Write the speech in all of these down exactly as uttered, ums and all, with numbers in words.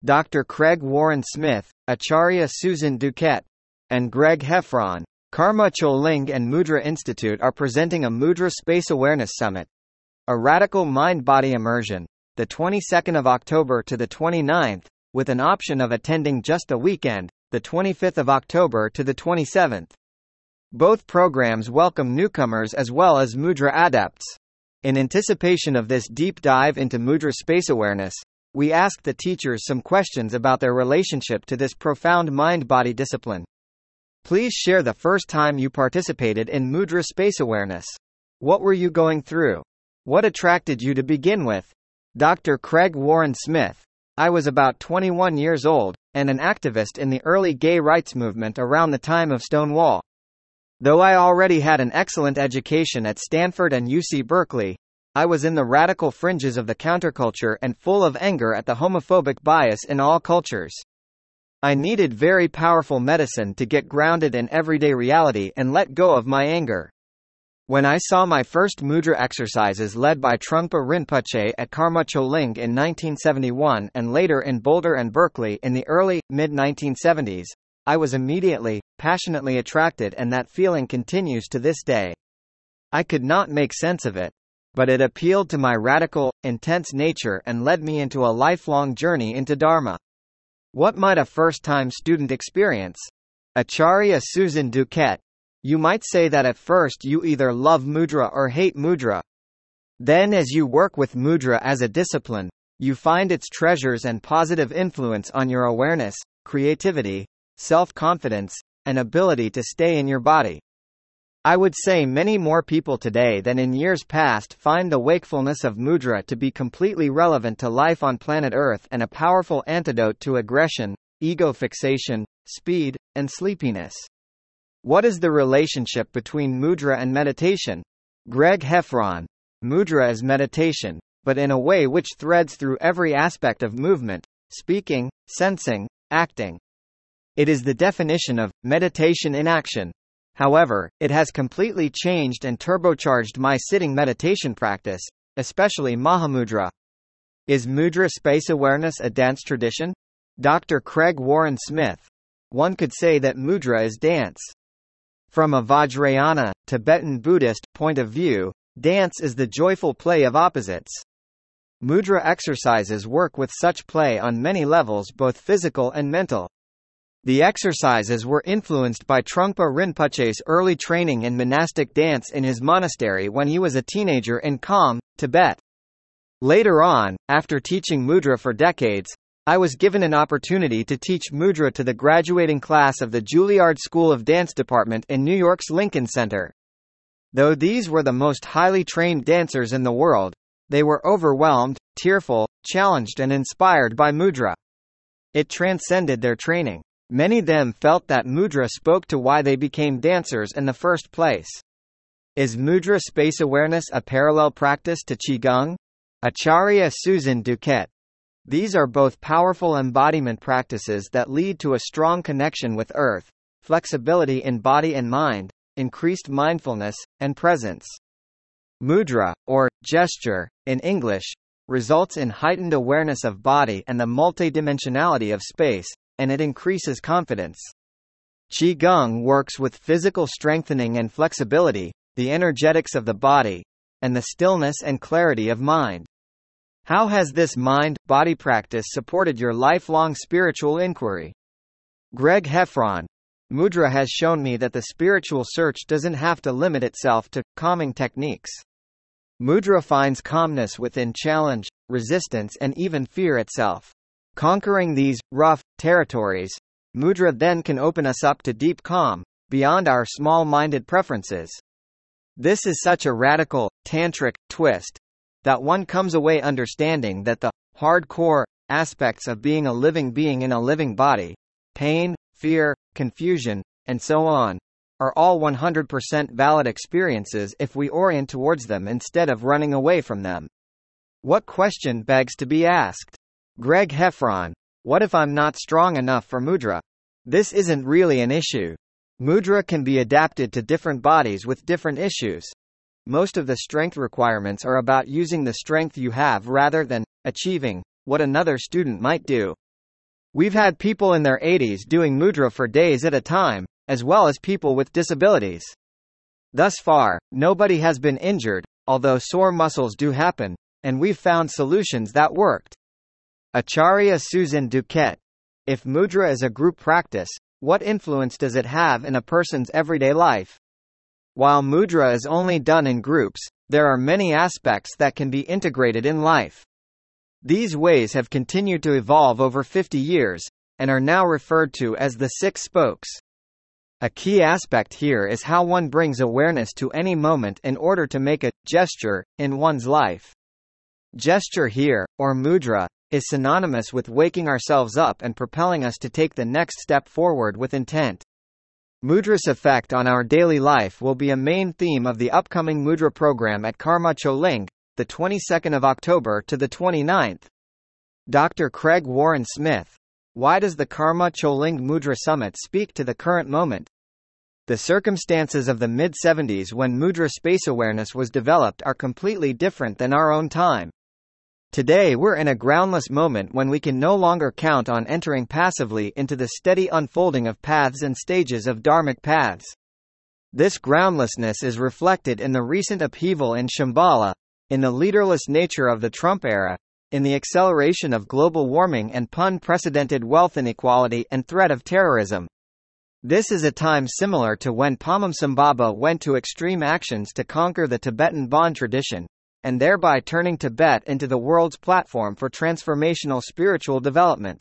Doctor Craig Warren Smith, Acharya Susan Duquette, and Greg Heffron, Karma Choling and Mudra Institute are presenting a Mudra Space Awareness Summit, a radical mind-body immersion, the twenty-second of October to the twenty-ninth, with an option of attending just a weekend, the twenty-fifth of October to the twenty-seventh. Both programs welcome newcomers as well as Mudra adepts. In anticipation of this deep dive into Mudra space awareness, we asked the teachers some questions about their relationship to this profound mind-body discipline. Please share the first time you participated in Mudra space awareness. What were you going through? What attracted you to begin with? Doctor Craig Warren Smith. I was about twenty-one years old, and an activist in the early gay rights movement around the time of Stonewall. Though I already had an excellent education at Stanford and U C Berkeley, I was in the radical fringes of the counterculture and full of anger at the homophobic bias in all cultures. I needed very powerful medicine to get grounded in everyday reality and let go of my anger. When I saw my first Mudra exercises led by Trungpa Rinpoche at Karma Choling in nineteen seventy-one and later in Boulder and Berkeley in the early, mid nineteen seventies, I was immediately, passionately attracted, and that feeling continues to this day. I could not make sense of it, but it appealed to my radical, intense nature and led me into a lifelong journey into Dharma. What might a first-time student experience? Acharya Susan Duquette. You might say that at first you either love Mudra or hate Mudra. Then as you work with Mudra as a discipline, you find its treasures and positive influence on your awareness, creativity, self-confidence, and ability to stay in your body. I would say many more people today than in years past find the wakefulness of Mudra to be completely relevant to life on planet Earth and a powerful antidote to aggression, ego fixation, speed, and sleepiness. What is the relationship between Mudra and meditation? Greg Heffron. Mudra is meditation, but in a way which threads through every aspect of movement, speaking, sensing, acting. It is the definition of meditation in action. However, it has completely changed and turbocharged my sitting meditation practice, especially Mahamudra. Is Mudra space awareness a dance tradition? Doctor Craig Warren Smith. One could say that Mudra is dance. From a Vajrayana, Tibetan Buddhist, point of view, dance is the joyful play of opposites. Mudra exercises work with such play on many levels, both physical and mental. The exercises were influenced by Trungpa Rinpoche's early training in monastic dance in his monastery when he was a teenager in Kham, Tibet. Later on, after teaching Mudra for decades, I was given an opportunity to teach Mudra to the graduating class of the Juilliard School of Dance department in New York's Lincoln Center. Though these were the most highly trained dancers in the world, they were overwhelmed, tearful, challenged and inspired by Mudra. It transcended their training. Many of them felt that Mudra spoke to why they became dancers in the first place. Is Mudra space awareness a parallel practice to Qigong? Acharya Susan Duquette. These are both powerful embodiment practices that lead to a strong connection with Earth, flexibility in body and mind, increased mindfulness, and presence. Mudra, or gesture, in English, results in heightened awareness of body and the multidimensionality of space, and it increases confidence. Qigong works with physical strengthening and flexibility, the energetics of the body, and the stillness and clarity of mind. How has this mind-body practice supported your lifelong spiritual inquiry? Greg Heffron. Mudra has shown me that the spiritual search doesn't have to limit itself to calming techniques. Mudra finds calmness within challenge, resistance and even fear itself. Conquering these, rough, territories, Mudra then can open us up to deep calm, beyond our small-minded preferences. This is such a radical, tantric, twist, that one comes away understanding that the hardcore aspects of being a living being in a living body, pain, fear, confusion, and so on, are all one hundred percent valid experiences if we orient towards them instead of running away from them. What question begs to be asked? Greg Heffron. What if I'm not strong enough for Mudra? This isn't really an issue. Mudra can be adapted to different bodies with different issues. Most of the strength requirements are about using the strength you have rather than achieving what another student might do. We've had people in their eighties doing mudra for days at a time, as well as people with disabilities. Thus far, nobody has been injured, although sore muscles do happen, and we've found solutions that worked. Acharya Susan Duquette. If mudra is a group practice, what influence does it have in a person's everyday life? While mudra is only done in groups, there are many aspects that can be integrated in life. These ways have continued to evolve over fifty years, and are now referred to as the six spokes. A key aspect here is how one brings awareness to any moment in order to make a gesture in one's life. Gesture here, or mudra, is synonymous with waking ourselves up and propelling us to take the next step forward with intent. Mudra's effect on our daily life will be a main theme of the upcoming mudra program at Karma Choling, the twenty-second of October to the twenty-ninth. Doctor Craig Warren Smith. Why does the Karma Choling Mudra Summit speak to the current moment? The circumstances of the mid seventies when mudra space awareness was developed are completely different than our own time. Today we're in a groundless moment when we can no longer count on entering passively into the steady unfolding of paths and stages of dharmic paths. This groundlessness is reflected in the recent upheaval in Shambhala, in the leaderless nature of the Trump era, in the acceleration of global warming and unprecedented wealth inequality and threat of terrorism. This is a time similar to when Padmasambhava went to extreme actions to conquer the Tibetan Bon tradition, and thereby turning Tibet into the world's platform for transformational spiritual development.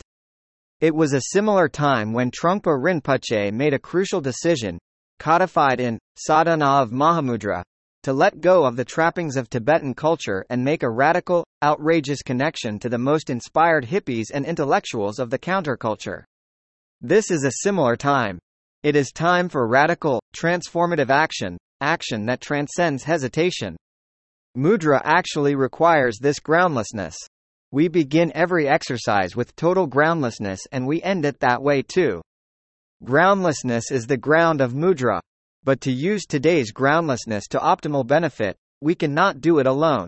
It was a similar time when Trungpa Rinpoche made a crucial decision, codified in Sadhana of Mahamudra, to let go of the trappings of Tibetan culture and make a radical, outrageous connection to the most inspired hippies and intellectuals of the counterculture. This is a similar time. It is time for radical, transformative action, action that transcends hesitation. Mudra actually requires this groundlessness. We begin every exercise with total groundlessness and we end it that way too. Groundlessness is the ground of mudra. But to use today's groundlessness to optimal benefit, we cannot do it alone.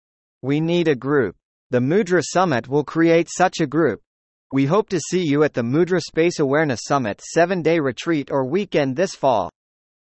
We need a group. The Mudra Summit will create such a group. We hope to see you at the Mudra Space Awareness Summit seven-day retreat or weekend this fall.